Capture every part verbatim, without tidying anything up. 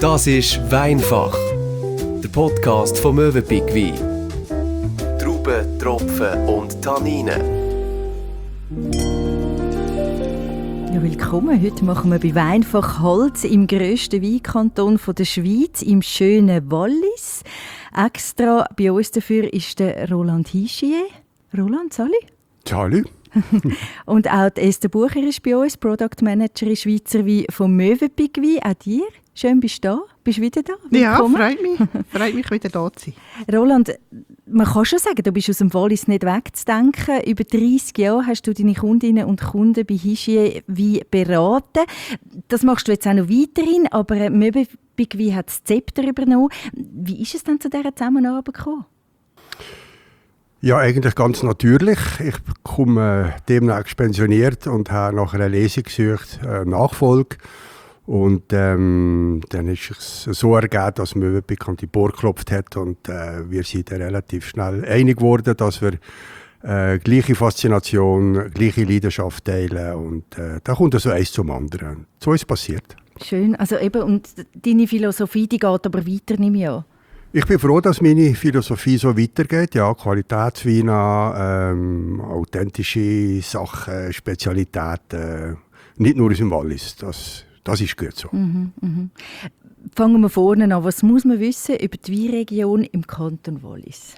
Das ist Weinfach, der Podcast von Mövenpick Wein. Trauben, Tropfen und Tanninen. Ja, willkommen. Heute machen wir bei Weinfach Halt im grössten Weinkanton der Schweiz, im schönen Wallis. Extra bei uns dafür ist der Roland Hischier. Roland, Sali? Sali. Und auch die Esther Bucher ist bei uns, Product Managerin Schweizer Wein vom Mövenpick Wein. Auch dir. Schön, bist du da. Bist du wieder da? Willkommen. Ja, freut mich. Freut mich, wieder da zu sein. Roland, man kann schon sagen, du bist aus dem Wallis nicht wegzudenken. Über dreissig Jahre hast du deine Kundinnen und Kunden bei Hischier Wein beraten. Das machst du jetzt auch noch weiterhin, aber Mövenpick Wein hat das Zepter übernommen. Wie ist es denn zu dieser Zusammenarbeit gekommen? Ja, eigentlich ganz natürlich. Ich komme demnächst pensioniert und habe nach einer Lesung gesucht, äh, Nachfolge. Und ähm, dann ist es so ergeben, dass Mövenpick an die Bohr geklopft hat und äh, wir sind dann relativ schnell einig geworden, dass wir äh, gleiche Faszination, gleiche Leidenschaft teilen und äh, da kommt so eins zum anderen. So ist es passiert. Schön, also eben, und deine Philosophie, die geht aber weiter, nehme ich an. Ich bin froh, dass meine Philosophie so weitergeht. Ja, Qualitätswein an, ähm, authentische Sachen, Spezialitäten, nicht nur aus dem Wallis. Das Das ist gut so. Mhm, mhm. Fangen wir vorne an. Was muss man wissen über die Weinregion im Kanton Wallis?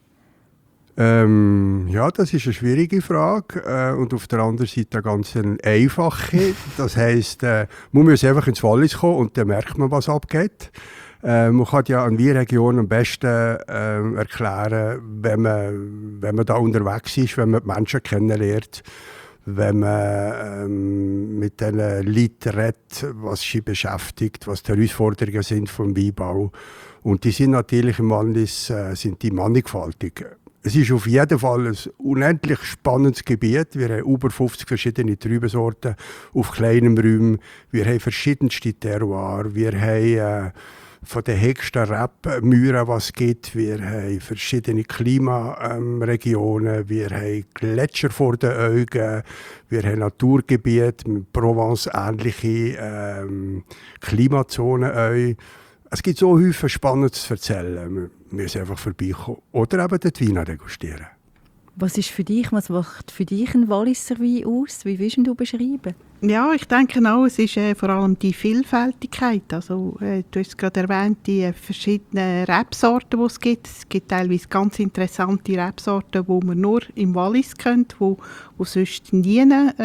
Ähm, ja, das ist eine schwierige Frage äh, und auf der anderen Seite eine ganz einfache. Das heisst, äh, man muss einfach ins Wallis kommen und dann merkt man, was abgeht. Äh, man kann ja eine Weinregion am besten äh, erklären, wenn man, wenn man da unterwegs ist, wenn man die Menschen kennenlernt. Wenn man ähm, mit den Leuten redet, was sie beschäftigt, was die Herausforderungen sind vom Weinbau. Und die sind natürlich im Wallis äh, sind die mannigfaltig. Es ist auf jeden Fall ein unendlich spannendes Gebiet. Wir haben über fünfzig verschiedene Traubensorten auf kleinem Raum. Wir haben verschiedenste Terroirs. Wir haben äh, von den höchsten Rebmühren, was es gibt. Wir haben verschiedene Klimaregionen. Ähm, wir haben Gletscher vor den Augen. Wir haben Naturgebiete mit Provence-ähnliche ähm, Klimazonen. Auch. Es gibt so viele Spannendes zu erzählen. Wir müssen einfach vorbeikommen. Oder eben den Wein degustieren. Was ist für dich, was macht für dich ein Walliser Wein aus? Wie willst du beschreiben? Ja, ich denke auch, es ist äh, vor allem die Vielfältigkeit. Also, äh, du hast gerade erwähnt, die äh, verschiedenen Rebsorten, die es gibt. Es gibt teilweise ganz interessante Rebsorten, die man nur im Wallis kennt, die wo sonst nie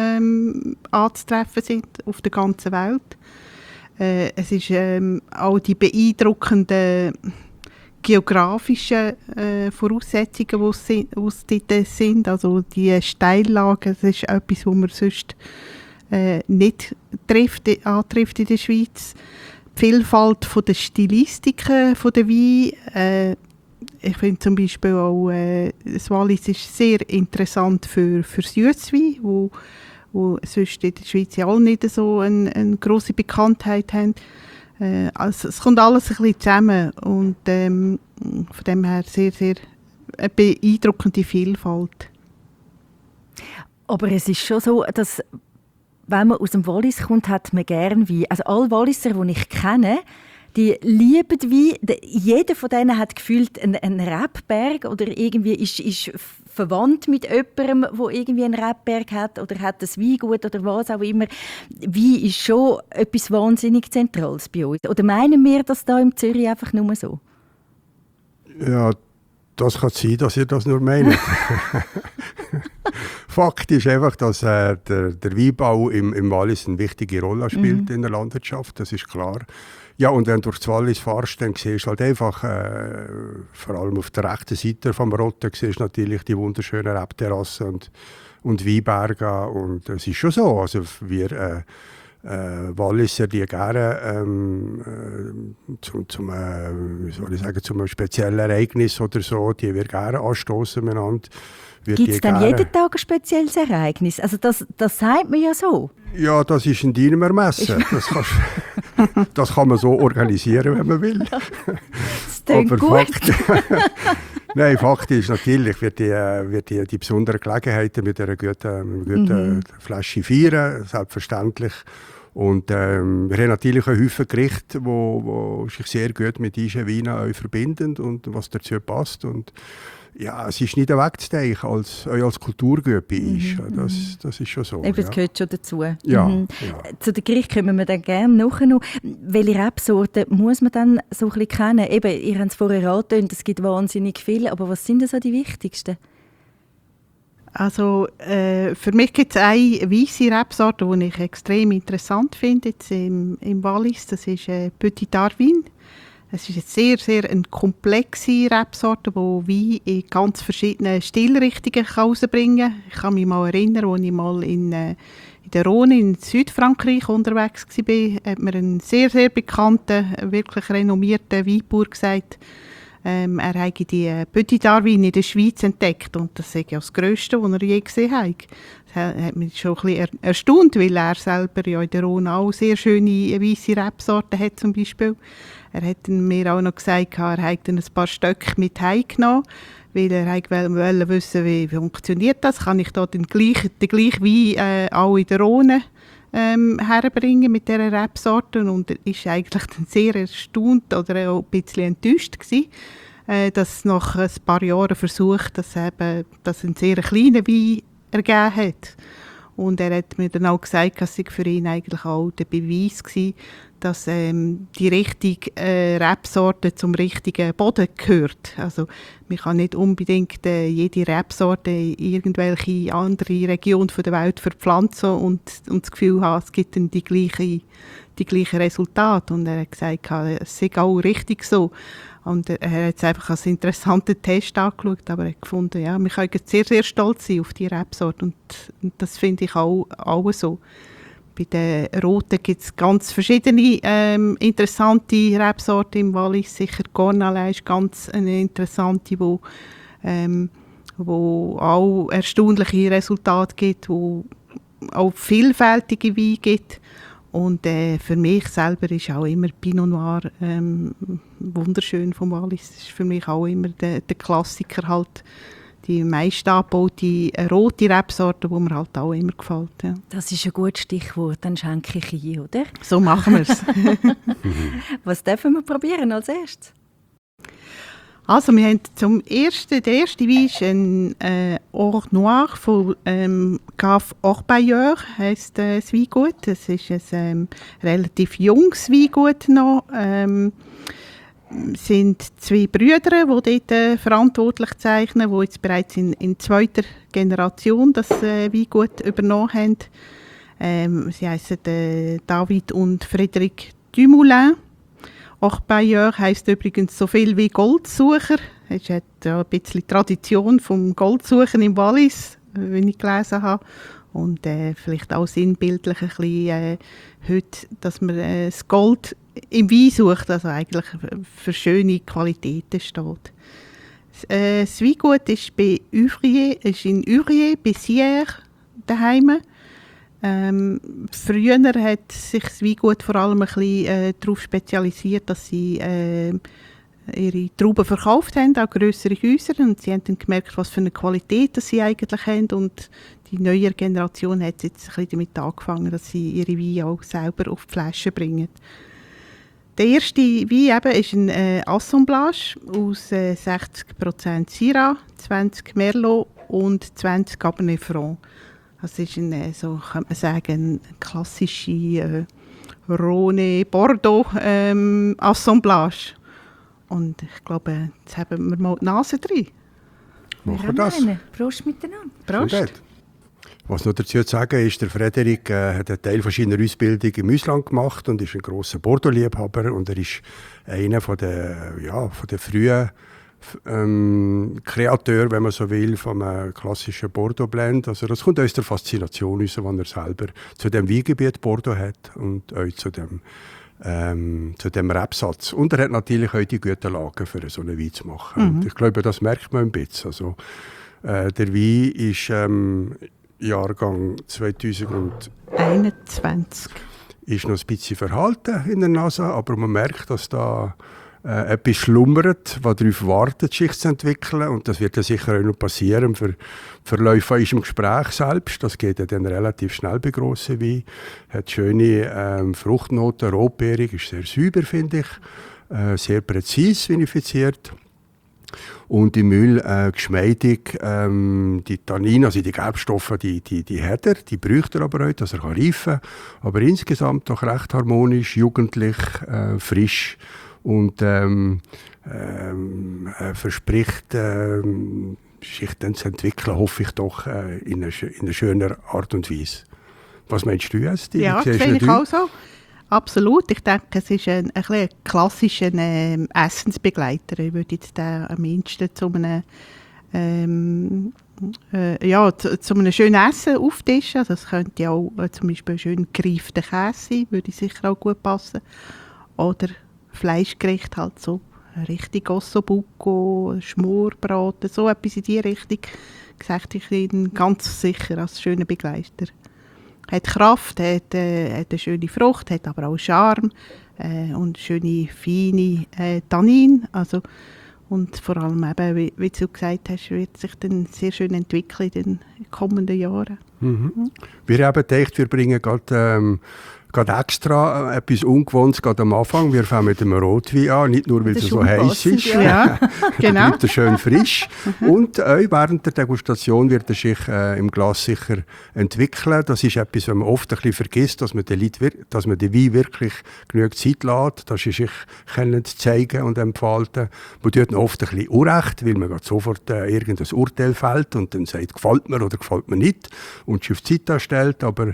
ähm, anzutreffen sind auf der ganzen Welt. Äh, es ist ähm, auch die beeindruckenden geografischen äh, Voraussetzungen, die es dort sind. Also die Steillagen, das ist etwas, was man sonst äh, nicht trifft, antrifft in der Schweiz. Die Vielfalt von der Stilistiken von der Wein. Äh, ich finde zum Beispiel auch, äh, das Wallis ist sehr interessant für, für Süsswein, wo, wo sonst in der Schweiz ja auch nicht so eine, eine grosse Bekanntheit haben. Äh, also es kommt alles ein bisschen zusammen und ähm, von dem her sehr, sehr eine beeindruckende Vielfalt. Aber es ist schon so, dass wenn man aus dem Wallis kommt, hat man gerne Wein. Also alle Walliser, die ich kenne, die lieben Wein. Jeder von denen hat gefühlt einen, einen Rebberg oder irgendwie ist, ist verwandt mit jemandem, der irgendwie einen Rebberg hat oder hat ein Weingut oder was auch immer. Wein ist schon etwas wahnsinnig Zentrales bei uns. Oder meinen wir das da in Zürich einfach nur so? Ja, das kann sein, dass ihr das nur meint. Fakt ist einfach, dass äh, der, der Weinbau im, im Wallis eine wichtige Rolle spielt mhm. in der Landwirtschaft, das ist klar. Ja, und wenn du durch das Wallis fährst, dann siehst du halt einfach, äh, vor allem auf der rechten Seite vom Rotten, siehst du natürlich die wunderschönen Rebterrassen und, und Weinberge. Und es ist schon so, also wir äh, äh, Walliser, die gerne ähm, äh, zum, zum, äh, wie soll ich sagen, zum einem speziellen Ereignis oder so, die wir gerne anstoßen miteinander. Gibt es dann jeden Tag ein spezielles Ereignis? Also das, das sagt man ja so. Ja, das ist in deinem Ermessen. Das, kannst, das kann man so organisieren, wenn man will. Das klingt Aber gut. Fakt, nein, Fakt ist natürlich, wird die, wird die, die besonderen Gelegenheiten mit einer guten, mit einer guten mhm. Flasche feiern, selbstverständlich. Und ähm, wir haben natürlich einen Haufen Gerichte, die sich sehr gut mit diesen Weinen verbinden und was dazu passt. Und ja, es ist nicht wegzudenken, als als Kulturgut ist. Mhm. Das, das ist schon so. Eben, es ja. gehört schon dazu. Ja, Mhm. ja. Zu den Gerichten kommen wir dann gerne nachher noch. Welche Rebsorten muss man dann so ein bisschen kennen? Eben, ihr habt es vorher angetönt, es gibt wahnsinnig viele, aber was sind denn so die wichtigsten? Also äh, für mich gibt es eine weisse Rebsorte, die ich extrem interessant finde jetzt im, im Wallis. Das ist äh, Petit Darwin. Es ist eine sehr, sehr eine komplexe Rebsorte, die Wein in ganz verschiedenen Stilrichtungen herausbringen kann. Ich kann mich mal erinnern, als ich mal in, äh, in der Rhone in Südfrankreich unterwegs war, hat mir ein sehr, sehr bekannter, wirklich renommierter Weinbauer gesagt, ähm, er habe die äh, Petit Darwin in der Schweiz entdeckt und das ist ja das Grösste, was er je gesehen hat. Das hat mich schon ein bisschen er- erstaunt, weil er selber ja in der Rhone auch sehr schöne weisse Rebsorten hat zum Beispiel. Er hat mir auch noch gesagt, er hätte ein paar Stöcke mit heimgenommen, weil er wollte wissen, wie funktioniert das. Kann ich da den gleichen, den gleichen Wein äh, auch in der Rhone ähm, herbringen mit dieser Rebsorte? Und er war eigentlich dann sehr erstaunt oder auch ein bisschen enttäuscht gewesen, äh, dass nach ein paar Jahren versucht, dass eben dass ein sehr kleiner Wein ergeben hat. Und er hat mir dann auch gesagt, dass es für ihn eigentlich auch der Beweis war, dass ähm, die richtige äh, Rebsorte zum richtigen Boden gehört. Also man kann nicht unbedingt äh, jede Rebsorte in irgendwelche andere Region der Welt verpflanzen und, und das Gefühl haben, es gibt dann die gleichen die gleiche Resultate. Und er hat gesagt, es sei auch richtig so. Und er hat es einfach als interessanten Test angeschaut, aber er hat gefunden, ja, wir können sehr, sehr stolz sein auf die Rebsorte. Und, und das finde ich auch, auch so. Bei den Roten gibt es ganz verschiedene ähm, interessante Rebsorten im Wallis. Sicher Cornalin ist ganz eine interessante, wo, ähm, wo auch erstaunliche Resultate gibt, wo auch vielfältige Weine gibt. Und äh, für mich selber ist auch immer Pinot Noir ähm, wunderschön vom Wallis. Das ist für mich auch immer der, der Klassiker halt. Die meist angebaute rote Rebsorte, die mir halt auch immer gefällt. Ja. Das ist ein gutes Stichwort, dann schenke ich ein, oder? So machen wir es. Was dürfen wir probieren als erstes? Also wir haben zum ersten, der erste Wein ist ein äh, Or Noir von ähm, Cave Orpailleur, heisst äh, das Weingut. Das ist ein ähm, relativ junges Weingut noch. Ähm, sind zwei Brüder, die dort äh, verantwortlich zeichnen, die jetzt bereits in, in zweiter Generation das äh, Weingut übernommen haben. Ähm, sie heissen äh, David und Frédéric Dumoulin. Orpailleur heisst übrigens so viel wie Goldsucher. Es hat ja ein bisschen Tradition vom Goldsuchen im Wallis, wie ich gelesen habe. Und äh, vielleicht auch sinnbildlich ein bisschen äh, heute, dass man äh, das Gold im Wein sucht, also eigentlich für schöne Qualitäten steht. Äh, das Weingut ist, bei Uvrier, ist in Uvrier bei Sierre daheim. Ähm, früher hat sich das Weingut vor allem ein bisschen äh, darauf spezialisiert, dass sie äh, ihre Trauben verkauft haben an grössere Häuser, und sie haben dann gemerkt, was für eine Qualität das sie eigentlich haben, und die neue Generation hat jetzt ein bisschen damit angefangen, dass sie ihre Weine auch selber auf die Flasche bringen. Der erste Wein eben ist ein äh, Assemblage aus äh, sechzig Prozent Syrah, zwanzig Merlot und zwanzig Cabernet Franc. Das ist ein, äh, so könnte man sagen, eine klassische äh, Rhone-Bordeaux ähm, Assemblage. Und ich glaube, jetzt haben wir mal die Nase drin. Machen wir das. Eine. Prost miteinander. Prost. Was noch dazu zu sagen ist, der Frédéric äh, hat einen Teil von seiner Ausbildung im Ausland gemacht und ist ein grosser Bordeaux-Liebhaber, und er ist einer von der, ja, von der frühen ähm, Kreateur, wenn man so will, vom äh, klassischen Bordeaux-Blend. Also das kommt aus der Faszination raus, die er selber zu dem Weingebiet Bordeaux hat und auch zu dem, ähm, zu dem Rebsatz. Und er hat natürlich auch die guten Lagen, für so einen Wein zu machen. Mhm. Und ich glaube, das merkt man ein bisschen. Also, äh, der Wein ist ähm, Jahrgang zweitausendeinundzwanzig. Ist noch ein bisschen verhalten in der Nase, aber man merkt, dass da äh, etwas schlummert, was darauf wartet, sich zu entwickeln. Und das wird ja sicher auch noch passieren für Verläufe ist im Gespräch selbst. Das geht ja dann relativ schnell bei grossen Wein. Hat schöne ähm, Fruchtnoten, rotbeerig, ist sehr sauber, finde ich. Äh, sehr präzise vinifiziert. Und im Müll äh, geschmeidig, ähm, die Tannine, also die Gelbstoffe, die, die, die hat er, die bräuchte er aber auch, dass er reifen kann. Aber insgesamt doch recht harmonisch, jugendlich, äh, frisch und ähm, ähm, äh, verspricht, ähm, sich dann zu entwickeln, hoffe ich doch, äh, in, einer, in einer schöner Art und Weise. Was meinst du, Esti? Ja, das sehe ich auch so. Absolut. Ich denke, es ist ein, ein, ein klassischer äh, Essensbegleiter. Ich würde jetzt den am mindesten zu einem, ähm, äh, ja, zu, zu einem schönen Essen auftischen. Also das könnte ja auch äh, zum Beispiel ein schön gereifter Käse sein, würde sicher auch gut passen. Oder Fleischgericht, halt so richtig Ossobuco, Schmorbraten, so etwas in die Richtung. Gesagt, ich bin ganz sicher als schöner Begleiter. Hat Kraft, hat, äh, hat eine schöne Frucht, hat aber auch Charme äh, und schöne, feine äh, Tannin. Also, und vor allem, eben, wie, wie du gesagt hast, wird sich dann sehr schön entwickeln in den kommenden Jahren. Mhm. Mhm. Wir haben gedacht, wir bringen gerade ähm, extra äh, etwas Ungewohntes gerade am Anfang. Wir fangen mit dem Rotwein an, nicht nur, weil es so heiß ist. Ja, genau. Bleibt er schön frisch. Und auch während der Degustation wird er sich äh, im Glas sicher entwickeln. Das ist etwas, was man oft ein bisschen vergisst, dass man den, Leuten, dass man den Wein wirklich genug Zeit lässt, dass sie sich können zeigen und entfalten. Man tut ihn oft ein bisschen unrecht, weil man sofort äh, irgendein Urteil fällt und dann sagt, gefällt mir oder gefällt mir nicht und sich auf die Zeit stellt. Aber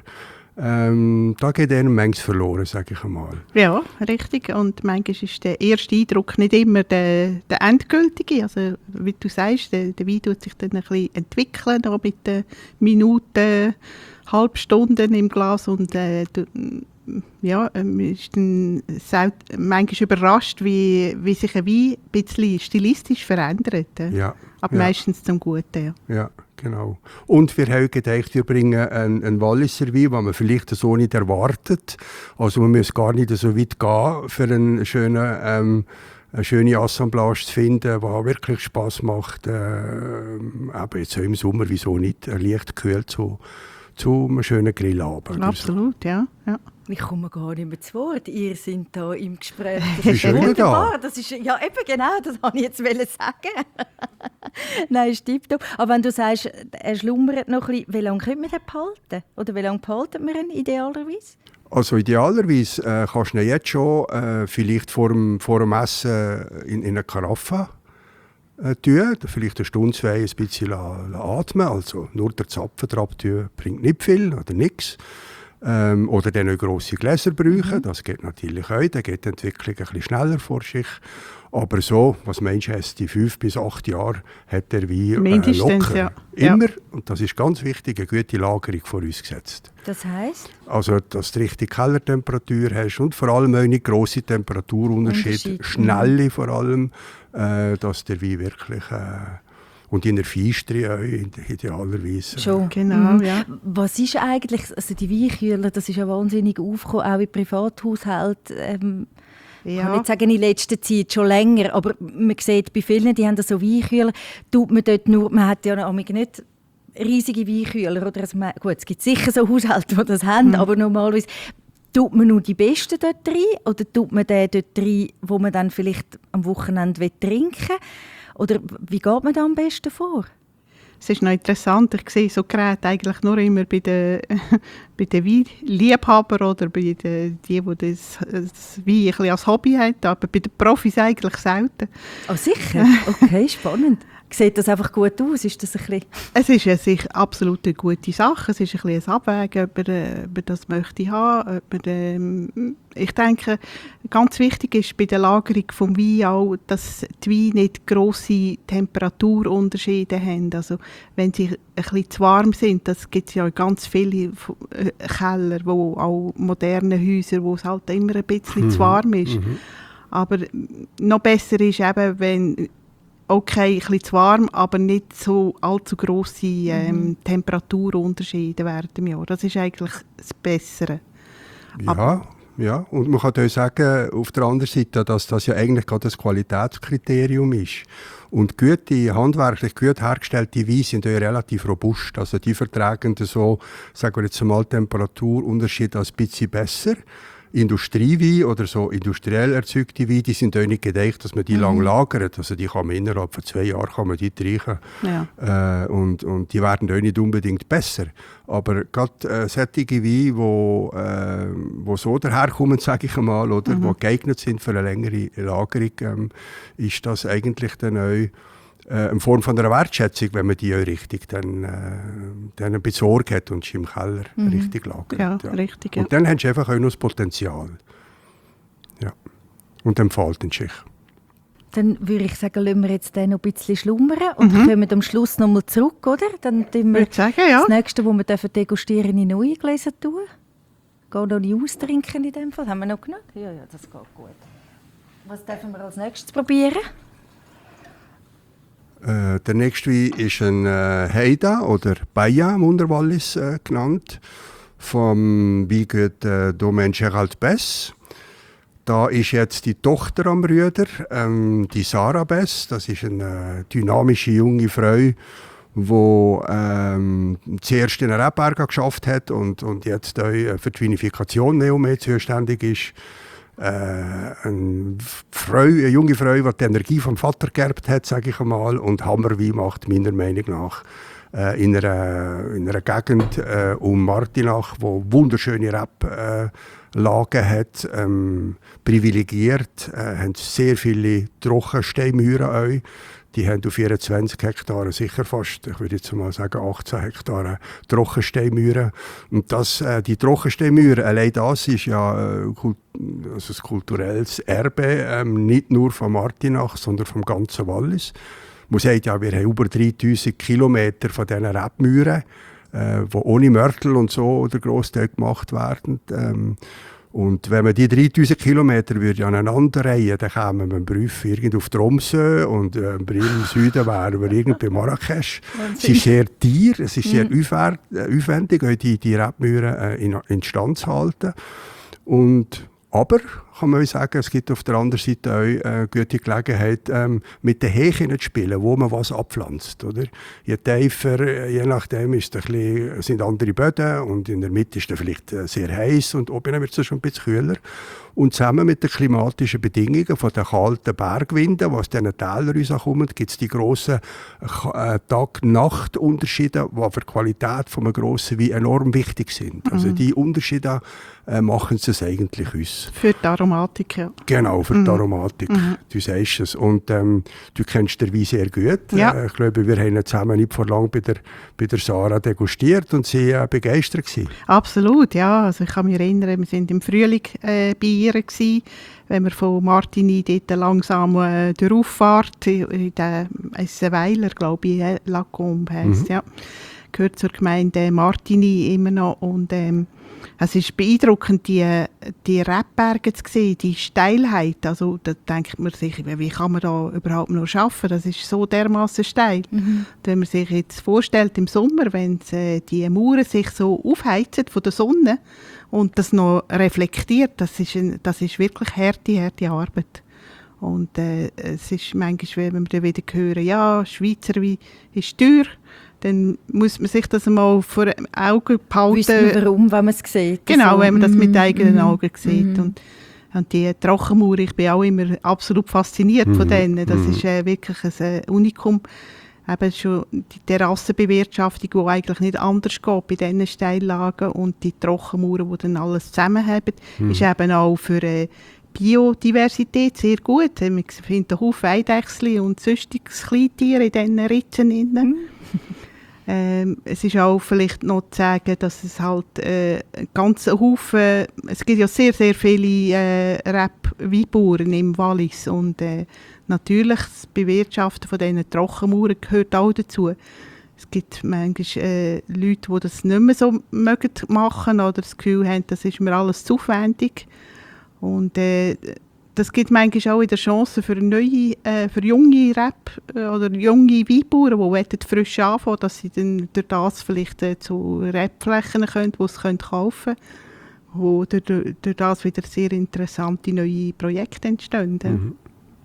Ähm, da geht einem manches verloren, sage ich einmal. Ja, richtig. Und manchmal ist der erste Eindruck nicht immer der, der endgültige. Also, wie du sagst, der, der Wein tut sich dann ein bisschen entwickeln, auch mit den Minuten, Halbstunden im Glas. Und äh, du, ja, man ist dann manchmal überrascht, wie, wie sich ein Wein ein bisschen stilistisch verändert. Ja, aber ja. meistens zum Guten. Ja. Ja, genau. Und wir haben gedacht, wir bringen einen, einen Walliser Wein, den man vielleicht so nicht erwartet. Also man muss gar nicht so weit gehen, für einen schönen, ähm, eine schöne Assemblage zu finden, die wirklich Spass macht. Äh, aber jetzt auch im Sommer, wieso nicht, leicht gekühlt zu, zu einem schönen Grillabend. Absolut, so. ja. ja. Ich komme gar nicht mehr zu Wort. Ihr seid hier im Gespräch. Das ist wunderbar. Das ist, ja, eben genau, das wollte ich jetzt sagen. Nein, stimmt doch. Aber wenn du sagst, er schlummert noch ein bisschen, wie lange können wir den behalten? Oder wie lange behalten wir ihn idealerweise? Also idealerweise äh, kannst du ihn jetzt schon äh, vielleicht vor dem, vor dem Essen in, in eine Karaffe äh, tun. Vielleicht eine Stunde, zwei ein bisschen la, la atmen. Also nur der Zapfen drauf tun bringt nicht viel oder nichts. Ähm, oder dann auch grosse Gläser brauchen, mhm. Das geht natürlich auch, dann geht die Entwicklung ein bisschen schneller vor sich. Aber so, was meinst du, die fünf bis acht Jahre hat der Wein äh, locker. Ja. Immer, ja. Und das ist ganz wichtig, eine gute Lagerung vorausgesetzt. Das heisst? Also, dass du die richtige Kellertemperatur hast und vor allem auch nicht grosse Temperaturunterschiede, schnelle vor allem, äh, dass der Wein wirklich... Äh, Und in der Feistri auch idealerweise. Schon. Genau, mhm. ja. Was ist eigentlich, also die Weinkühler, das ist ja wahnsinnig aufgekommen, auch in Privathaushalten. Ähm, ja. Ich kann nicht sagen, in letzter Zeit schon länger, aber man sieht bei vielen, die haben so Weinkühler, tut man dort nur, man hat ja noch nicht riesige Weinkühler, oder? Also man, gut, es gibt sicher so Haushalte, die das haben, mhm. aber normalerweise tut man nur die besten dort rein, oder tut man den dort rein, wo man dann vielleicht am Wochenende trinken will? Oder wie geht man da am besten vor? Es ist noch interessant, ich sehe so Geräte eigentlich nur immer bei den, bei den Weinliebhabern oder bei den, die, die das, das Wein ein bisschen als Hobby haben, aber bei den Profis eigentlich selten. Oh, sicher? Okay, spannend. Sieht das einfach gut aus? Ist das ein bisschen... Es ist ja sicher absolut eine gute Sache. Es ist ein bisschen ein Abwägen, ob man, ob man das möchte haben. Ob man, ähm, ich denke, ganz wichtig ist bei der Lagerung des Weins auch, dass die Weine nicht grosse Temperaturunterschiede haben. Also wenn sie ein bisschen zu warm sind, das gibt es ja ganz viele Keller, wo auch moderne Häuser, wo es halt immer ein bisschen mhm. zu warm ist. Mhm. Aber noch besser ist eben, wenn okay, ein bisschen zu warm, aber nicht so allzu grosse ähm, mhm. Temperaturunterschiede während dem Jahr. Das ist eigentlich das Bessere. Ja, ja. Und man kann auch sagen, auf der anderen Seite, dass das ja eigentlich gerade das Qualitätskriterium ist. Und gute, handwerklich gut hergestellte Weine sind ja relativ robust. Also die vertragen so, sagen wir jetzt mal, Temperaturunterschied ein bisschen besser. Industriewein oder so industriell erzeugte Weine, die sind auch nicht gedacht, dass man die mhm. lang lagert. Also die kann man innerhalb von zwei Jahren kann man die trinken. Ja. Äh, und, und die werden auch nicht unbedingt besser. Aber gerade äh, solche Weine, die wo, äh, wo so daherkommen, sage ich einmal, oder mhm. die geeignet sind für eine längere Lagerung, ähm, ist das eigentlich dann auch Äh, in Form von einer Wertschätzung, wenn man die auch richtig dann, äh, dann besorgt hat und sie im Keller mhm. richtig lagert. Ja, ja. Richtig, ja. Und dann hast du einfach auch noch das Potenzial. Ja. Und dann fällt es sich. Dann würde ich sagen, lassen wir jetzt den noch ein bisschen schlummern und mhm. kommen am Schluss noch mal zurück, oder? Dann tun wir sagen, ja. das Nächste, was wir degustieren, in neue Gläser tun. Gehen noch die austrinken in dem Fall. Haben wir noch genug? Ja, ja, das geht gut. Was dürfen wir als nächstes probieren? Äh, der nächste Wein ist ein äh, Heida oder Baia im Unterwallis äh, genannt, vom Weingut äh, Domaine Gérald Bess. Da ist jetzt die Tochter am Rüder, ähm, die Sarah Bess. Das ist eine äh, dynamische junge Frau, die ähm, zuerst in Rebbergen geschafft hat und, und jetzt auch für die Vinifikation mehr und mehr zuständig ist. Äh, eine, Frau, eine junge Frau, die die Energie vom Vater geerbt hat, sage ich einmal, und Hammerwein macht, meiner Meinung nach, äh, in, einer, in einer Gegend äh, um Martinach, wo wunderschöne Reblagen äh, hat, ähm, privilegiert, äh, haben sehr viele Trockensteinmauern auch. Die haben auf vierundzwanzig Hektaren sicher fast, ich würde jetzt mal sagen, achtzehn Hektaren Trockensteinmauern. Und das, äh, die Trockensteinmauern, allein das ist ja äh, kult, also ein kulturelles Erbe, ähm, nicht nur von Martinach, sondern vom ganzen Wallis. Man sagt ja, wir haben über dreitausend Kilometer von diesen Rebmauern, äh, die ohne Mörtel und so oder Grossteil gemacht werden. Ähm, Und wenn man die dreitausend Kilometer würde aneinander reihen, dann kämen wir im Brief irgendwo auf Tromsø und äh, im im Süden wären wir irgendwo bei Marrakesch. Es ist sehr teuer, es ist sehr mhm. aufwendig, die, die Rebmauern äh, in, in Stand zu halten. Und, aber kann man sagen, es gibt auf der anderen Seite auch eine gute Gelegenheit, ähm, mit den Häschen zu spielen, wo man was abpflanzt. Oder? Je tiefer, je nachdem ist ein bisschen, sind andere Böden und in der Mitte ist es vielleicht sehr heiß und oben wird es schon ein bisschen kühler. Und zusammen mit den klimatischen Bedingungen von den kalten Bergwinden, die aus diesen Tälern rauskommen, gibt es die grossen äh, Tag-Nacht-Unterschiede, die für die Qualität von einem grossen Wein enorm wichtig sind. Mhm. Also die Unterschiede äh, machen es eigentlich aus. Für die Aromatik, ja. Genau, für mhm. die Aromatik. Mhm. Du sagst es. Und ähm, du kennst den Wein sehr gut. Ja. Äh, ich glaube, wir haben ihn zusammen nicht vor lang bei der, bei der Sarah degustiert und sie äh, begeistert gewesen. Absolut, ja. Also ich kann mich erinnern, wir waren im Frühling äh, bei ihr gewesen, wenn wir von Martigny dort langsam äh, durch Auffahrt in, in den Weiler, glaube ich, äh, Lacombe heisst, mhm. ja. Gehört zur Gemeinde Martigny immer noch. Und ähm, es ist beeindruckend, die, die Rebberge zu sehen, die Steilheit. Also da denkt man sich, wie kann man da überhaupt noch schaffen? Das ist so dermaßen steil. Mhm. Wenn man sich jetzt vorstellt, im Sommer, wenn äh, die Mauern sich so aufheizen von der Sonne und das noch reflektiert, das ist, ein, das ist wirklich harte, harte Arbeit. Und äh, es ist manchmal, wenn wir dann wieder hören, ja, Schweizer Wein ist teuer, dann muss man sich das mal vor Augen behalten. Wissen wir warum, wenn man es sieht? Genau, also, wenn man das mit eigenen mm, Augen sieht. Mm. Und, und die Trockenmauer, ich bin auch immer absolut fasziniert mm. von denen. Das mm. ist äh, wirklich ein äh, Unikum. Eben schon die Terrassenbewirtschaftung, die eigentlich nicht anders geht bei diesen Steillagen. Und die Trockenmauern, die dann alles zusammen haben, mm. ist eben auch für äh, Biodiversität sehr gut. Man findet einen Haufen Eidechsel und sonstiges Kleintiere in diesen Ritzen. Mm. Ähm, es ist auch vielleicht noch zu sagen, dass es halt äh, ein ganzer Haufen, es gibt ja sehr, sehr viele äh, Reb-Weinbauern im Wallis und äh, natürlich das Bewirtschaften von diesen Trockenmauern gehört auch dazu. Es gibt manchmal äh, Leute, die das nicht mehr so mögen machen oder das Gefühl haben, das ist mir alles zu aufwendig. Und äh, das gibt manchmal auch wieder Chancen für, neue, äh, für junge Rap- oder junge Weinbauern, die frisch anfangen, dass sie dann durch das vielleicht äh, zu Rebflächen können, die sie kaufen können. wo durch, durch das wieder sehr interessante neue Projekte entstehen. Mhm.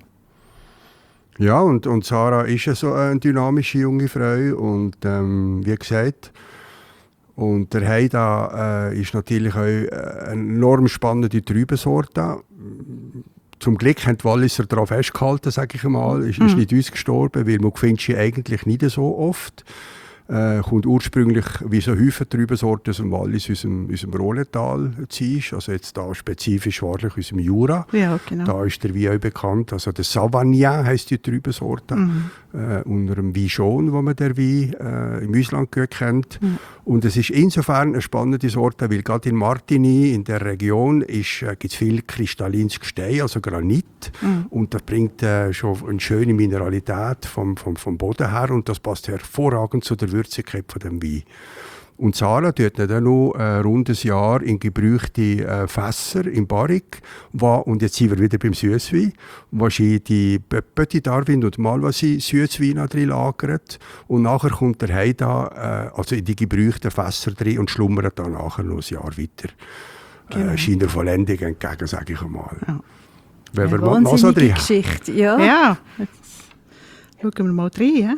Ja, und, und Sarah ist ja so eine dynamische junge Frau und ähm, wie gesagt, und der Heida äh, ist natürlich auch eine enorm spannende Trübensorte. Zum Glück haben die Walliser daran festgehalten, sage ich einmal. Es ist Mhm. nicht uns gestorben, weil man findet sie eigentlich nicht so oft. Äh, kommt ursprünglich wie so Häufen Trübensorten aus dem Wallis, aus dem, aus dem Rhonetal, also jetzt da spezifisch wahrlich aus dem Jura. Ja, genau. Da ist der Wein auch bekannt. Also der Savagnin heisst die Trübensorte. Mhm. Äh, unter dem Vijon, wo man der Wein äh, im Ausland gut kennt. Mhm. Und es ist insofern eine spannende Sorte, weil gerade in Martigny, in der Region, äh, gibt es viel kristallines Gestein, also Granit. Mhm. Und das bringt äh, schon eine schöne Mineralität vom, vom, vom Boden her und das passt hervorragend zu der Würzigkeit von dem Wein. Und Sarah tut dann noch ein rundes Jahr in gebrauchte äh, Fässer im Barrique. Und jetzt sind wir wieder beim Süßwein, wo sie die Petit Darwin und Malvasie Süßwein drin lagert. Und nachher kommt der Heida äh, also in die gebrauchten Fässer drin und schlummert dann nachher noch ein Jahr weiter. Genau. Äh, scheint der Vollendung entgegen, sage ich einmal. Ja. Wenn wir Eine mal noch so wahnsinnige drin Geschichte, ja. Ja, jetzt schauen wir mal rein. Ja?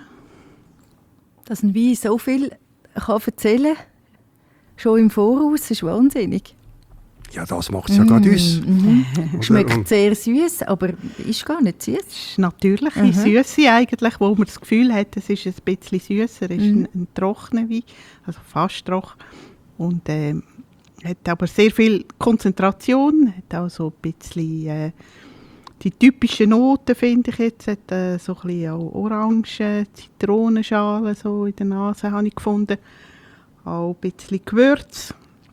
Dass ein Wein so viel kann erzählen kann, schon im Voraus, ist wahnsinnig. Ja, das macht es ja gerade uns. Mhm. Oder? Schmeckt Und- sehr süß, aber ist gar nicht süß. Es ist natürliche Mhm. Süße eigentlich, wo man das Gefühl hat, es ist ein bisschen süßer. Es ist Mhm. ein, ein trockener Wein, also fast trocken. Und äh, hat aber sehr viel Konzentration, hat auch so ein bisschen äh, die typischen Noten, finde ich jetzt. Hat äh, so ein bisschen auch Orangen, Zitronenschalen so in der Nase, habe ich gefunden. Auch ein bisschen Gewürz.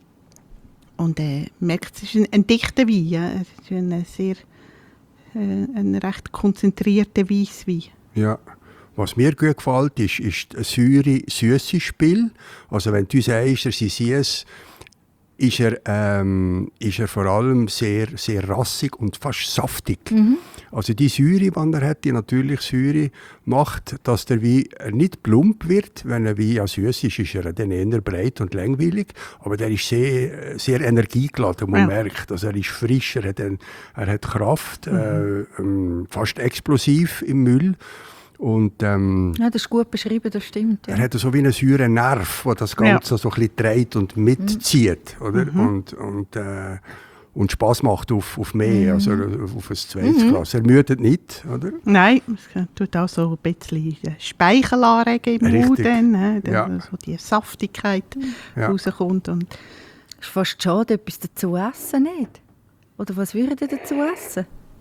Und äh, man merkt, es ist ein, ein dichter Wein. Ja? Es ist ein sehr äh, ein recht konzentrierter Weisswein. Ja. Was mir gut gefällt, ist, ist ein säure-süßes Spiel. Also wenn du sagst, er sei süß, ist er, ähm, ist er vor allem sehr, sehr rassig und fast saftig. Mhm. Also die Säure, die er hat, die natürliche Säure, macht, dass der Wein nicht plump wird. Wenn ein Wein ja süß ist, ist er dann eher breit und langweilig. Aber der ist sehr, sehr energiegeladen, man Ja. merkt. Also er ist frisch, er hat, ein, er hat Kraft, Mhm. äh, ähm, fast explosiv im Müll. Und ähm, Ja, das ist gut beschrieben, das stimmt. Ja. er hat so wie einen säuren Nerv, der das Ganze Ja. so ein bisschen dreht und mitzieht. Oder? Mhm. Und, und, äh, und Spass macht auf, auf mehr, Mhm. also auf ein zweites Mhm. Glas. Er müdet nicht. Oder? Nein, es tut auch so ein bisschen Speichel anregen im Richtig. Mund, dann, äh, dann Ja. so die Saftigkeit Ja. rauskommt. Und Es ist fast schade, etwas dazu essen nicht. Oder was würdet ihr dazu essen?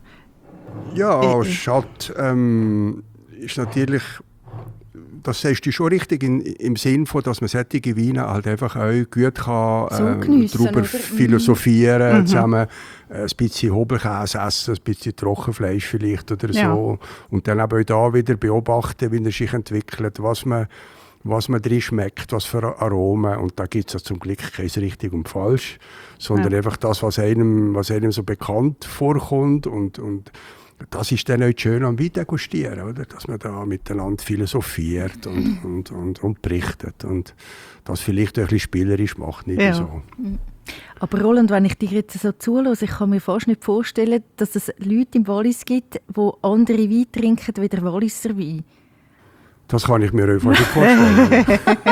Ja, Äh, äh. schade. Ähm, ist natürlich, das sagst du schon richtig, in, im Sinn von, dass man solche Weine halt einfach auch gut kann, So äh, geniessen, darüber oder? philosophieren, Mhm. zusammen äh, ein bisschen Hobelkäse essen, ein bisschen Trockenfleisch vielleicht oder Ja. so. Und dann aber auch da wieder beobachten, wie er sich entwickelt, was man, was man drin schmeckt, was für Aromen. Und da gibt es ja zum Glück kein richtig und falsch, sondern Ja. einfach das, was einem, was einem so bekannt vorkommt. Und, und das ist dann auch schön am Wein degustieren, oder? Dass man da miteinander philosophiert und, und, und, und berichtet. Und das vielleicht auch ein bisschen spielerisch macht, nicht Ja. so. Aber Roland, wenn ich dir jetzt so zuhöre, ich kann mir fast nicht vorstellen, dass es Leute im Wallis gibt, die andere Wein trinken wie der Walliser Wein. Das kann ich mir einfach nicht vorstellen.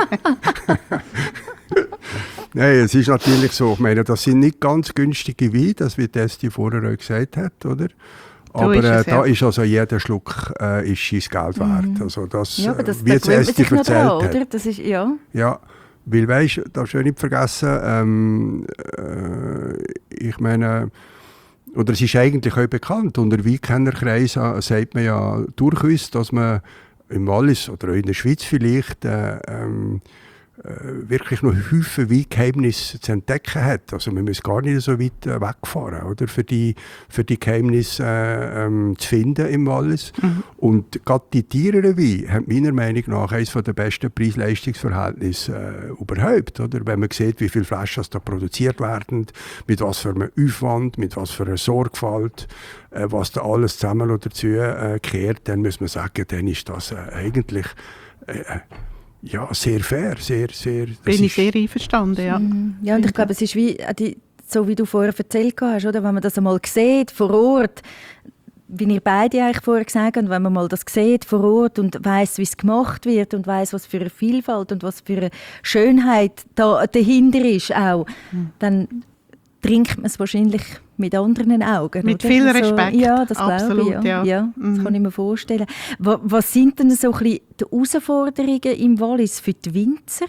Nein, es ist natürlich so. Ich meine, das sind nicht ganz günstige Weine, das wie Esti vorher auch gesagt hat, oder? Aber ist äh, es, da ja. ist also jeder Schluck äh, ist sein Geld wert. Mhm. Also das, Ja, aber das, äh, wie da jetzt gewöhnt man Esti sich noch erzählt dran, hat. oder? Das ist, ja. Ja, weil weisst, darfst du auch nicht vergessen, ähm, äh, ich meine, oder es ist eigentlich auch bekannt, unter Weinkennerkreisen sagt man ja durchaus, dass man im Wallis oder auch in der Schweiz vielleicht äh, ähm, äh, wirklich noch Haufen Weingeheimnisse zu entdecken hat. Also man muss gar nicht so weit äh, wegfahren, oder, für die, für die Geheimnisse äh, ähm, zu finden im Wallis. Mhm. Und gerade die teuren Weine haben meiner Meinung nach eines der besten Preis-Leistungs-Verhältnisse äh, überhaupt. Oder? Wenn man sieht, wie viele Flaschen da produziert werden, mit was für einem Aufwand, mit was für einer Sorgfalt, äh, was da alles zusammen dazu äh, kehrt, dann muss man sagen, dann ist das äh, eigentlich äh, ja, sehr fair. Sehr, sehr, das bin ich ist- sehr einverstanden, ja. Mhm. Ja, und ich glaube, es ist wie, äh, die, so wie du vorher erzählt hast, oder? Wenn man das einmal sieht, vor Ort, wie ihr beide eigentlich vorher gesagt habt, wenn man mal das sieht vor Ort und weiss, wie es gemacht wird und weiss, was für eine Vielfalt und was für eine Schönheit da dahinter ist auch, mhm. dann trinkt man es wahrscheinlich mit anderen Augen. Mit oder? viel Also, Respekt. ja, das Absolut, glaube ich. Ja. ja. Ja, das mhm. kann ich mir vorstellen. Was, was sind denn so ein bisschen die Herausforderungen im Wallis für die Winzer?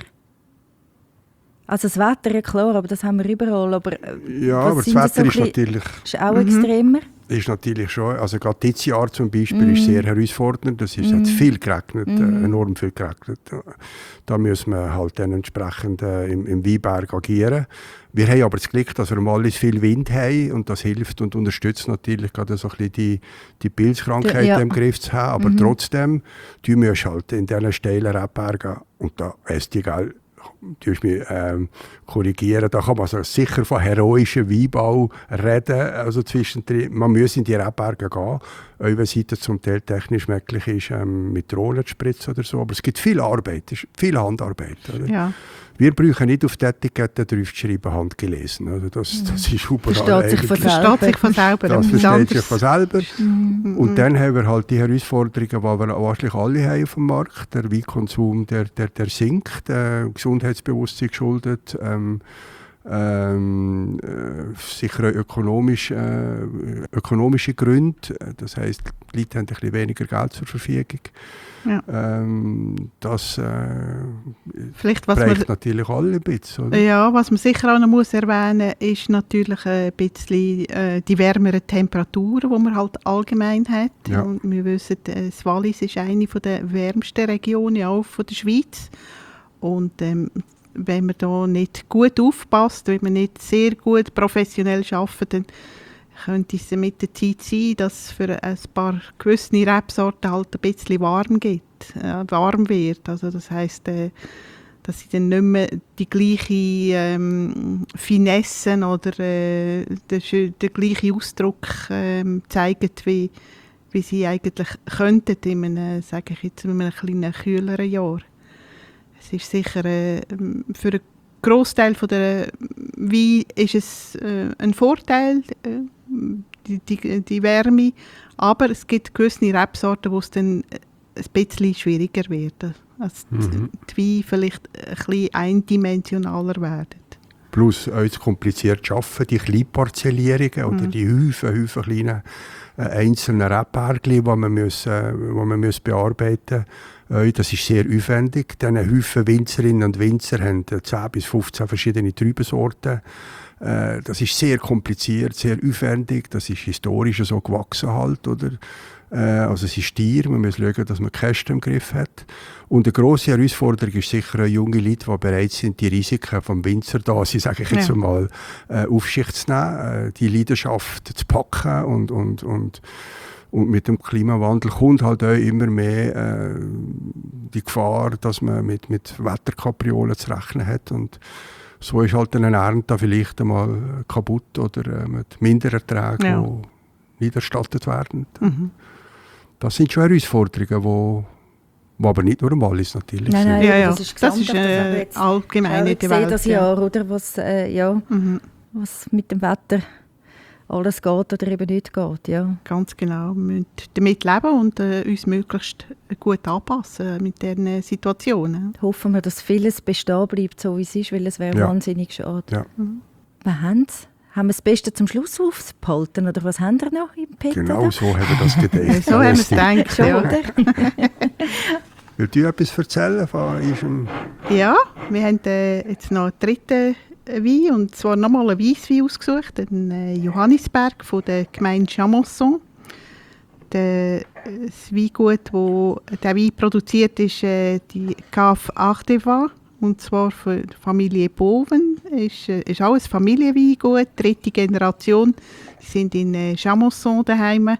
Also das Wetter, ja klar, aber das haben wir überall. Aber, ja, aber das Wetter so ist natürlich... Ist auch mhm. extremer? Ist natürlich schon, also gerade dieses Jahr zum Beispiel mm. ist sehr herausfordernd. Es ist mm. jetzt viel geregnet, mm. äh, enorm viel geregnet. Da müssen wir halt dann entsprechend äh, im, im Weinberg agieren. Wir haben aber das Glück, dass wir im Wallis viel Wind haben und das hilft und unterstützt natürlich gerade so ein bisschen die, die Pilzkrankheiten ja. im Griff zu haben. Aber mm. trotzdem, du musst halt in diesen steilen Rebbergen, und da weißt du, gell, du musst mich ähm, korrigieren, da kann man also sicher von heroischem Weinbau reden. Also zwischendrin, man muss in die Rebberge gehen, auch wenn es zum Teil technisch möglich ist, ähm, mit Drohnen zu spritzen oder so. Aber es gibt viel Arbeit, viel Handarbeit. Oder? Ja. Wir brauchen nicht auf die Etikette drauf zu schreiben, handgelesen. Also das, das ist überall versteht sich von selber. Versteht sich von selber. Das versteht sich von selber. Mhm. Und dann haben wir halt die Herausforderungen, die wir wahrscheinlich alle haben auf dem Markt. Der Weinkonsum, der, der, der sinkt, äh, Gesundheitsbewusstsein geschuldet. Ähm, ähm, äh, sicher auch ökonomisch, äh, ökonomische Gründe. Das heisst, die Leute haben ein bisschen weniger Geld zur Verfügung. Ja. Ähm, das äh, Vielleicht, was prägt man, natürlich alle ein bisschen. Oder? Ja, was man sicher auch noch muss erwähnen muss, ist natürlich ein bisschen äh, die wärmeren Temperaturen, die man halt allgemein hat. Ja. Und wir wissen, das Wallis ist eine der wärmsten Regionen auch von der Schweiz. Und ähm, wenn man da nicht gut aufpasst, wenn man nicht sehr gut professionell arbeitet, dann könnte es mit der Zeit sein, dass es für ein paar gewisse Rebsorten halt ein bisschen warm geht, äh, warm wird. Also das heisst, äh, dass sie dann nicht mehr die gleiche ähm, Finesse oder äh, den, den gleichen Ausdruck ähm, zeigen, wie, wie sie eigentlich könnten in einem, sage ich jetzt, in einem kleinen kühleren Jahr. Es ist sicher äh, für einen Grossteil der Wein ist es äh, ein Vorteil, äh, die, die, die Wärme, aber es gibt gewisse Rebsorten, wo es dann ein bisschen schwieriger wird. Also mhm. die Weine vielleicht ein bisschen eindimensionaler werden. Plus auch zu kompliziert zu arbeiten, die Kleinparzellierungen mhm. oder die Häufen, Häufen kleine äh, einzelne Rebbergchen, die man, muss, äh, wo man muss bearbeiten muss. Äh, das ist sehr aufwendig. Diese Häufen Winzerinnen und Winzer haben zehn bis fünfzehn verschiedene Traubensorten. Äh, das ist sehr kompliziert, sehr aufwendig. Das ist historisch so gewachsen halt, oder? Äh, also es ist Stier, man muss schauen, dass man die Kästen im Griff hat. Und eine grosse Herausforderung ist sicher junge Leute, die bereit sind, die Risiken vom Winzer da sind, sage ich jetzt ja. mal, äh, auf sich zu nehmen, äh, die Leidenschaft zu packen und, und, und, und mit dem Klimawandel kommt halt auch immer mehr äh, die Gefahr, dass man mit, mit Wetterkapriolen zu rechnen hat. Und so ist halt eine Ernte vielleicht einmal kaputt oder äh, mit Mindererträgen, ja. die nicht erstattet werden. Mhm. Das sind schon Herausforderungen, die die aber nicht nur im Wallis natürlich nein, nein, sind. Ja, ja. Das ist, das ist äh, allgemein in der Welt. Das Jahr, oder, was, äh, ja, mhm. was mit dem Wetter alles geht oder eben nicht geht. Ja. Ganz genau. Wir müssen damit leben und äh, uns möglichst gut anpassen mit diesen Situationen. Hoffen wir, dass vieles bestehen bleibt, so wie es ist, weil es wäre ja. wahnsinnig schade. Ja. Mhm. Wir haben es. Haben wir das Beste zum Schluss aufgehalten? Oder was haben wir noch im Peter? Genau so haben wir das gedacht. So haben wir es gedacht. Ja. Willst du etwas erzählen von unserem... Ja, wir haben äh, jetzt noch einen dritten Wein, und zwar nochmal einen Weisswein ausgesucht, einen äh, Johannisberg von der Gemeinde Chamonson. Der, das Weingut, das der Wein produziert, ist äh, die Cave Ardeva. Und zwar für die Familie Boven. Ist, äh, ist auch ein Familienweingut, dritte Generation. Sie sind in äh, Chamonson daheim.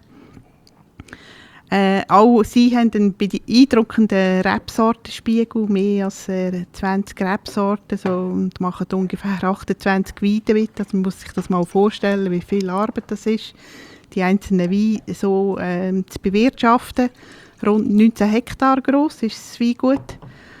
Äh, auch sie haben einen beeindruckenden Rebsortenspiegel, mehr als äh, zwanzig Rebsorten, so, und machen ungefähr achtundzwanzig Weine damit. Also man muss sich das mal vorstellen, wie viel Arbeit das ist, die einzelnen Weine so äh, zu bewirtschaften. Rund neunzehn Hektar gross ist das Weingut.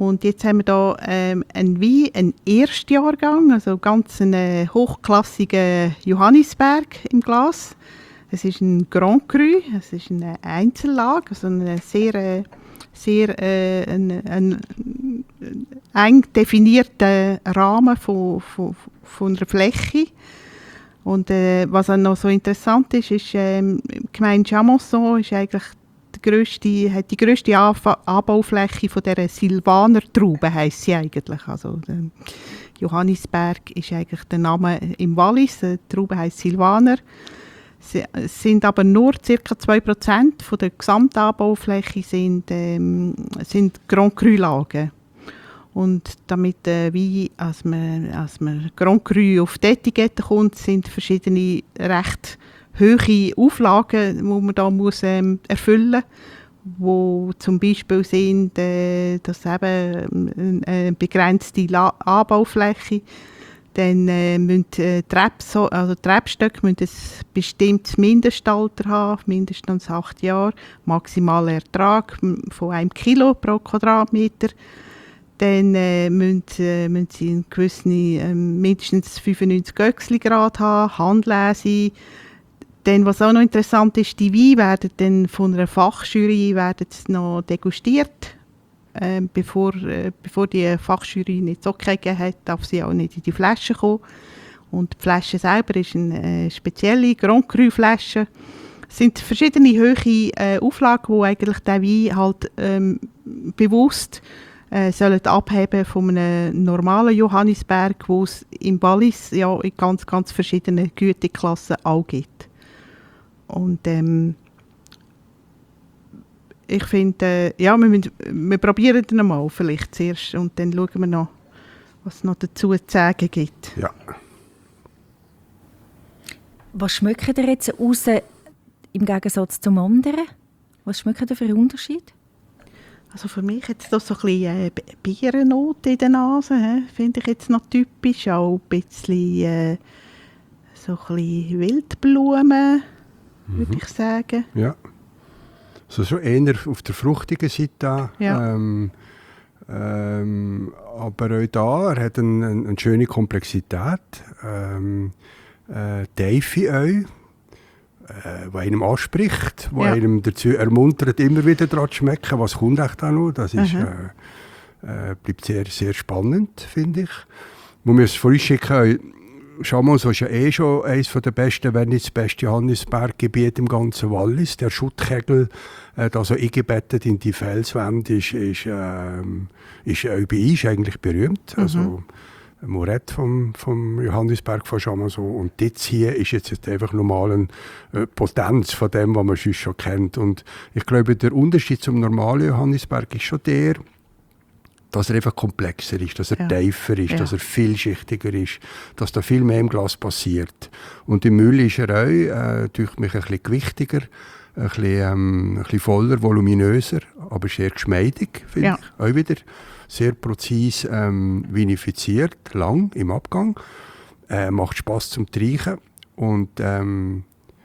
Und jetzt haben wir hier ähm, einen Wein, einen Erstjahrgang, also ganz einen hochklassigen Johannisberg im Glas. Es ist ein Grand Cru, es ist eine Einzellage, also ein sehr, sehr äh, ein, ein, ein eng definierter Rahmen von, von, von einer Fläche. Und äh, was auch noch so interessant ist, ist, ähm, die Gemeinde Chamonceau ist eigentlich die grösste, hat die grösste Anbaufläche von dieser Silvaner-Traube, heisst sie eigentlich. Also, der Johannisberg ist eigentlich der Name im Wallis, die Traube heisst Silvaner. Es sind aber nur ca. zwei Prozent von der Gesamtanbaufläche sind, ähm, sind Grand Cru-Lagen. Und damit äh, wie als man, als man Grand Cru auf die Etikette kommt, sind verschiedene recht hohe Auflagen, die man da muss, ähm, erfüllen muss, wo zum Beispiel sind, äh, dass eben eine begrenzte La- Anbaufläche, dann äh, müssen äh, die, Rebso- also die Rebstöcke müssen ein bestimmtes Mindestalter haben, mindestens acht Jahre, maximaler Ertrag von einem Kilo pro Quadratmeter. Dann äh, müssen, äh, müssen sie einen gewissen, äh, mindestens fünfundneunzig Göchsli-Grad haben, Handlese. Dann, was auch noch interessant ist, die Weine werden dann von einer Fachjury werden noch degustiert. Äh, bevor, äh, bevor die Fachjury nicht so okay gegeben hat, darf sie auch nicht in die Flasche kommen. Und die Flasche selber ist eine äh, spezielle Grand Cru-Flasche. Es sind verschiedene hohe äh, Auflagen, die eigentlich den Wein halt ähm, bewusst äh, sollen abheben von einem normalen Johannisberg, wo es im Wallis ja in ganz, ganz verschiedenen Güteklassen auch gibt. Und ähm, ich finde, äh, ja, wir, müssen, wir probieren es mal vielleicht zuerst und dann schauen wir noch, was es noch dazu zu sagen gibt. Ja. Was schmeckt ihr jetzt raus im Gegensatz zum anderen? Was schmeckt ihr für einen Unterschied? Also für mich jetzt das so ein bisschen äh, Bierennote in der Nase, he? Finde ich jetzt noch typisch. Auch ein bisschen, äh, so ein bisschen Wildblumen, mhm. würde ich sagen. Ja. Also so eher auf der fruchtigen Seite. Ja. Ähm, ähm, aber auch da, er hat eine, eine schöne Komplexität. Ähm, äh, Tiefe auch, äh, die einem anspricht, die Ja. einem dazu ermuntert, immer wieder daran zu schmecken, was kommt echt auch noch. Das ist, Mhm. äh, äh, bleibt sehr, sehr spannend, finde ich. Man muss vorausschicken, Chamonceau ist ja eh schon eines der besten, wenn nicht das beste Johannisberggebiet im ganzen Wallis. Der Schuttkegel, äh, da so eingebettet in die Felswände, ist, ist, ähm, ist, äh, ist eigentlich berühmt. Mhm. Also Morette vom, vom Johannisberg von Chamonceau. Und jetzt hier ist jetzt, jetzt einfach nochmal eine äh, Potenz von dem, was man sonst schon kennt. Und ich glaube, der Unterschied zum normalen Johannisberg ist schon der, dass er einfach komplexer ist, dass er ja. tiefer ist, ja. dass er vielschichtiger ist, dass da viel mehr im Glas passiert. Und im Müll ist er auch, äh, durch mich ein bisschen gewichtiger, ein bisschen, ähm, ein bisschen voller, voluminöser, aber sehr geschmeidig, finde ja. ich. Auch wieder sehr präzise ähm, vinifiziert, lang im Abgang. Äh, macht Spass zum Trinken. Und ähm,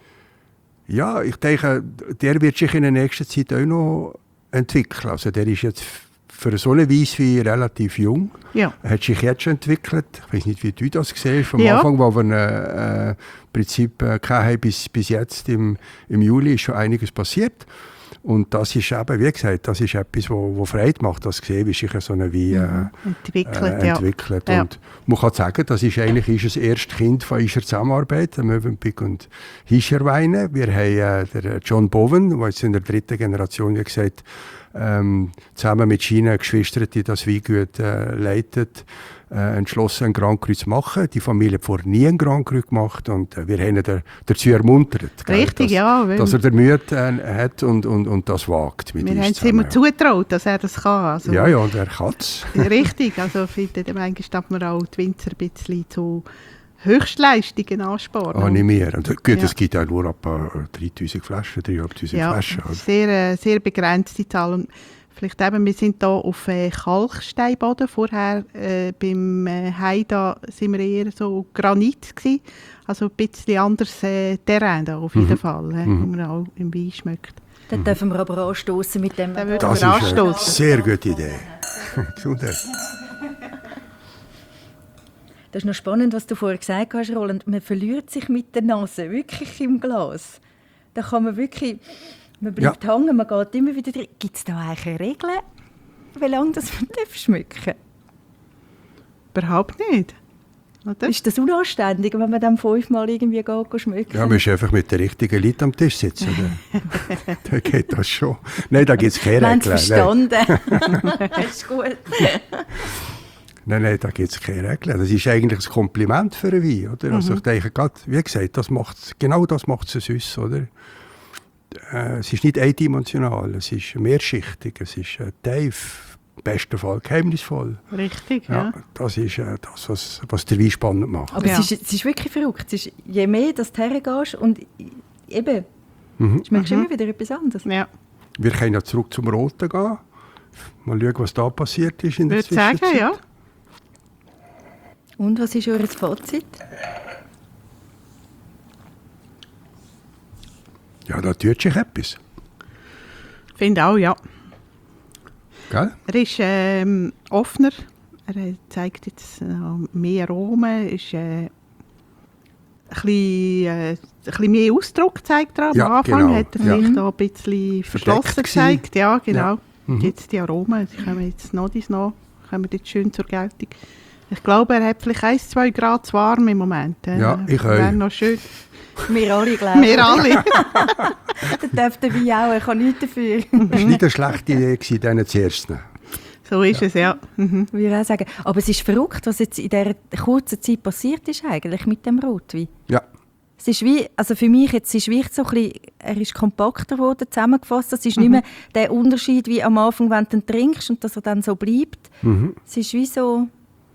ja, ich denke, der wird sich in der nächsten Zeit auch noch entwickeln. Also der ist jetzt für so eine Weisswein relativ jung. Ja. Er hat sich jetzt schon entwickelt. Ich weiß nicht, wie du das gesehen hast. Vom Ja. Anfang, wo wir ein äh, Prinzip äh, hatten, bis, bis jetzt im, im Juli ist schon einiges passiert. Und das ist eben, wie gesagt, das ist etwas, wo, wo Freude macht, das zu sehen, wie sich so eine Wein äh, entwickelt. äh, ja. entwickelt. Ja. Und man kann sagen, das ist eigentlich ist das erste Kind von unserer Zusammenarbeit, Mövenpick und Hischer Weine. Wir haben äh, der John Bowen, der jetzt in der dritten Generation, wie gesagt, ähm, zusammen mit China Geschwister, die das Weingut äh, leitet, äh, entschlossen, einen Grand Cru zu machen. Die Familie hat vorher nie einen Grand Cru gemacht und äh, wir haben ihn da, dazu ermuntert. Gell, Richtig, dass, ja. Dass er den Mühe äh, hat und, und, und das wagt. Mit Wir uns haben es zusammen. immer zugetraut, dass er das kann. Also, Ja, ja, und er kann es. Richtig, also ich finde, manchmal darf man auch die Winzer ein bisschen zu Höchstleistungen anspornen. Animieren. Und gut, Ja. es gibt auch nur etwa dreitausend Flaschen, dreitausendfünfhundert Ja, Flaschen. Oder? sehr, äh, sehr begrenzte Zahl. Und vielleicht eben, wir sind hier auf äh, Kalksteinboden. Vorher äh, beim äh, Haida sind wir eher so Granit gewesen. Also ein bisschen anderes äh, Terrain da auf jeden Mhm. Fall, äh, Mhm. wo man auch im Wein schmeckt. Dann dürfen wir aber anstoßen mit dem. Dann würden Das wir ist eine anstoßen. sehr gute Idee. Gesundheit. Das ist noch spannend, was du vorher gesagt hast, Roland. Man verliert sich mit der Nase wirklich im Glas. Da kann man wirklich, man bleibt ja. hängen, man geht immer wieder drin. Gibt es da eigentlich eine Regel, wie lange das man schmecken darf? Überhaupt nicht. Oder? Ist das unanständig, wenn man dann fünfmal irgendwie geht, schmecken? Ja, man muss einfach mit den richtigen Leuten am Tisch sitzen. Da geht das schon. Nein, da gibt es keine Regeln. Wir haben es verstanden. Das ist gut. Nein, nein, da gibt es keine Regeln. Das ist eigentlich ein Kompliment für einen Wein. Oder? Mhm. Also ich denke, grad, wie gesagt, das macht's, genau das macht es süß. Oder? Äh, es ist nicht eindimensional, es ist mehrschichtig, es ist äh, tief, im besten Fall geheimnisvoll. Richtig, ja. ja. Das ist äh, das, was, was der Wein spannend macht. Aber ja. es, ist, es ist wirklich verrückt. Es ist, je mehr dass du hergehst und eben, mhm. schmeckst du mhm. immer wieder etwas anderes. Ja. Wir können ja zurück zum Roten gehen. Mal schauen, was da passiert ist in der Würde Zwischenzeit. Sagen, ja. Und was ist euer Fazit? Ja, da tut sich etwas. Ich finde auch, ja. Gell? Er ist ähm, offener. Er zeigt jetzt äh, mehr Aromen. Ist äh, ein, bisschen, äh, ein bisschen mehr Ausdruck gezeigt er. Am ja, Anfang genau. hat er ja. vielleicht auch ein bisschen verschlossen gezeigt. Ja, genau. Ja. Mhm. Jetzt die Aromen, die kommen jetzt noch dies noch, kommen jetzt schön zur Geltung. Ich glaube, er hat vielleicht ein, zwei Grad zu warm im Moment. Äh. Ja, ich auch. Wäre noch schön. Wir alle, glaube ich. Wir alle. Das darf der Wein auch, er kann nichts dafür. Das war nicht eine schlechte Idee, diesen zu erst nehmen. So ist ja. es, ja. Mhm. Würde ich auch sagen. Aber es ist verrückt, was jetzt in dieser kurzen Zeit passiert ist eigentlich mit dem Rotwein. Ja. Es ist wie, also für mich jetzt ist es so ein bisschen, er ist kompakter geworden, zusammengefasst. Es ist mhm. nicht mehr der Unterschied wie am Anfang, wenn du ihn trinkst und dass er dann so bleibt. Mhm. Es ist wie so...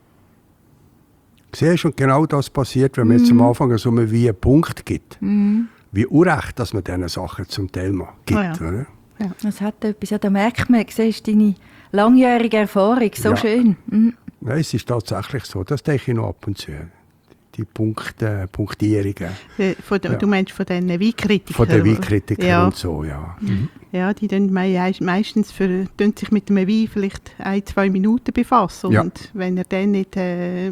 Siehst du, und genau das passiert, wenn man mm. jetzt am Anfang so einen, wie einen Punkt gibt. Mm. Wie Unrecht, dass man diesen Sachen zum Teil mal gibt. Oh ja. Oder? Ja. Das hat etwas, ja, da merkt man, siehst du, deine langjährige Erfahrung, so ja. schön. Mm. Nein, es ist tatsächlich so, das denke ich noch ab und zu. Die Punkte, Punktierungen. Die, von de, ja. Du meinst von den Weinkritikern? Von den Weinkritikern ja. und so, ja. Mhm. Ja, die dann meistens für, sich mit einem Wein vielleicht ein, zwei Minuten befassen. Ja. Und wenn er dann nicht äh,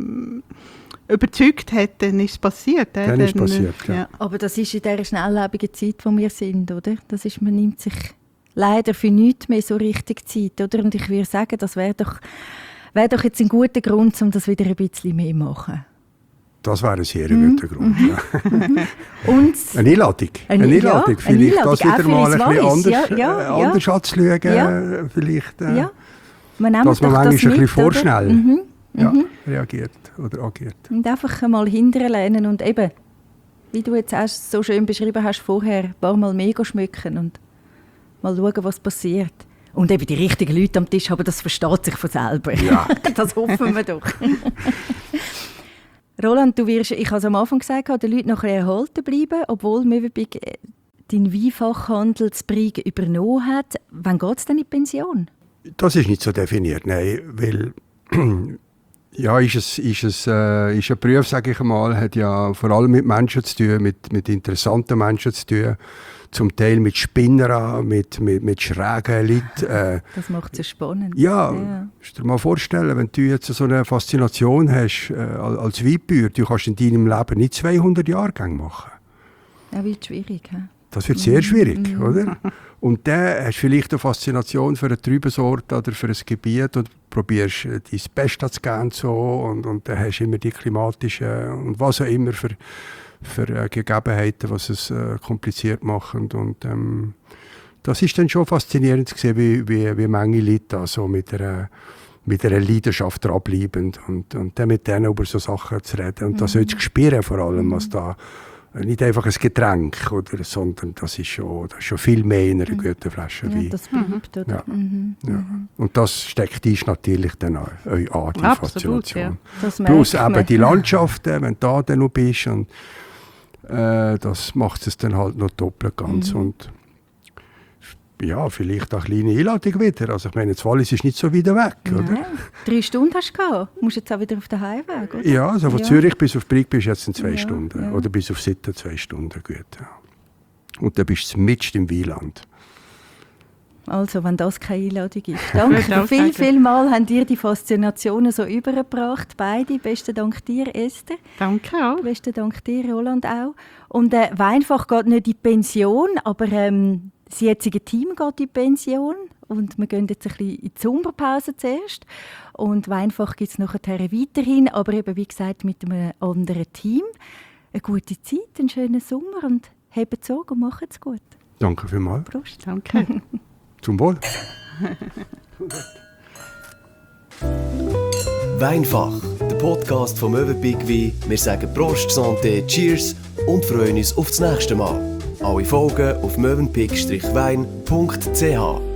überzeugt hat, dann ist es passiert. Äh, dann, dann ist es passiert, ja. ja. Aber das ist in dieser schnelllebigen Zeit, wo wir sind, oder? Das ist, man nimmt sich leider für nichts mehr so richtig Zeit, oder? Und ich würde sagen, das wäre doch, wär doch jetzt ein guter Grund, um das wieder ein bisschen mehr zu machen. Das wäre ein sehr mm. guter Grund. Ja. Und eine Einladung. Eine, eine Einladung. Ja, vielleicht eine das wieder mal ein bisschen anders, ja, ja, äh, anders ja. anzuschauen. Ja. Vielleicht, äh, ja. Man dass man manchmal ein bisschen vorschnell mhm. ja, mhm. reagiert oder agiert. Und einfach mal hinterlehnen und eben, wie du jetzt erst so schön beschrieben hast vorher, ein paar Mal mega schmücken und mal schauen, was passiert. Und eben die richtigen Leute am Tisch haben, das versteht sich von selber. Ja. Das hoffen wir doch. Roland, du wirst, ich habe es am Anfang gesagt, den Leuten noch ein bisschen erhalten bleiben, obwohl Mövenpick deinen Weinfachhandel zu Brig übernommen hat. Wann geht es denn in die Pension? Das ist nicht so definiert, nein, weil ja, ist es, ist es äh, ist ein Beruf, sage ich mal, hat ja vor allem mit Menschen zu tun, mit, mit interessanten Menschen zu tun, zum Teil mit Spinnern, mit, mit, mit schrägen Leuten. Äh, das macht es ja spannend. Ja, ja. Musst du dir mal vorstellen, wenn du jetzt so eine Faszination hast äh, als Weinbauer, du kannst in deinem Leben nicht zweihundert Jahrgänge machen. Ja, wird schwierig. He? Das wird sehr schwierig, mm. oder? Und dann hast du vielleicht eine Faszination für eine Trübensorte oder für ein Gebiet und probierst dein Bestes zu geben so, und, und dann hast du immer die klimatischen und was auch immer für, für äh, Gegebenheiten, was es äh, kompliziert machen. Und ähm, das ist dann schon faszinierend zu sehen, wie, wie, wie manche Leute da so mit einer, mit einer Leidenschaft dranbleiben und, und dann mit denen über so Sachen zu reden. Und mm. das sollst du spüren, vor allem, was da nicht einfach ein Getränk, oder, sondern das ist, schon, das ist schon viel mehr in einer guten Flasche Wein. Ja, das bleibt, oder? Ja. Mhm. Ja. Und das steckt dich natürlich dann an, an die Absolut, Faszination. ja. Das Plus eben die Landschaften, wenn du da dann noch bist, und, äh, das macht es dann halt noch doppelt ganz. Mhm. Und ja, vielleicht eine kleine Einladung wieder. Also ich meine, das Wallis ist nicht so weit weg, oder? Nein, drei Stunden hast du gehabt. Du musst jetzt auch wieder auf den Heimweg, oder? Ja, also von ja. Zürich bis auf Brig bist du jetzt in zwei ja, Stunden. Ja. Oder bis auf Sitten zwei Stunden, gut. Ja. Und dann bist du mitten im Wieland. Also, wenn das keine Einladung ist. Danke. Viel, viel Mal habt ihr die Faszinationen so übergebracht, beide. Besten Dank dir, Esther. Danke auch. Besten Dank dir, Roland, auch. Und äh, Weinfach geht nicht in die Pension, aber ähm, das jetzige Team geht in die Pension. Und wir gehen jetzt ein bisschen in die Sommerpause zuerst. Und Weinfach gibt es nachher weiterhin, aber eben, wie gesagt, mit einem anderen Team. Eine gute Zeit, einen schönen Sommer und habt Sorge und macht es gut. Danke vielmals. Prost. Danke. Zum Wohl. Weinfach, der Podcast vom Mövenpick Wein. Wir sagen Prost, Santé, Cheers und freuen uns auf das nächste Mal. Alle Folgen auf mövenpick Strich wein Punkt c h.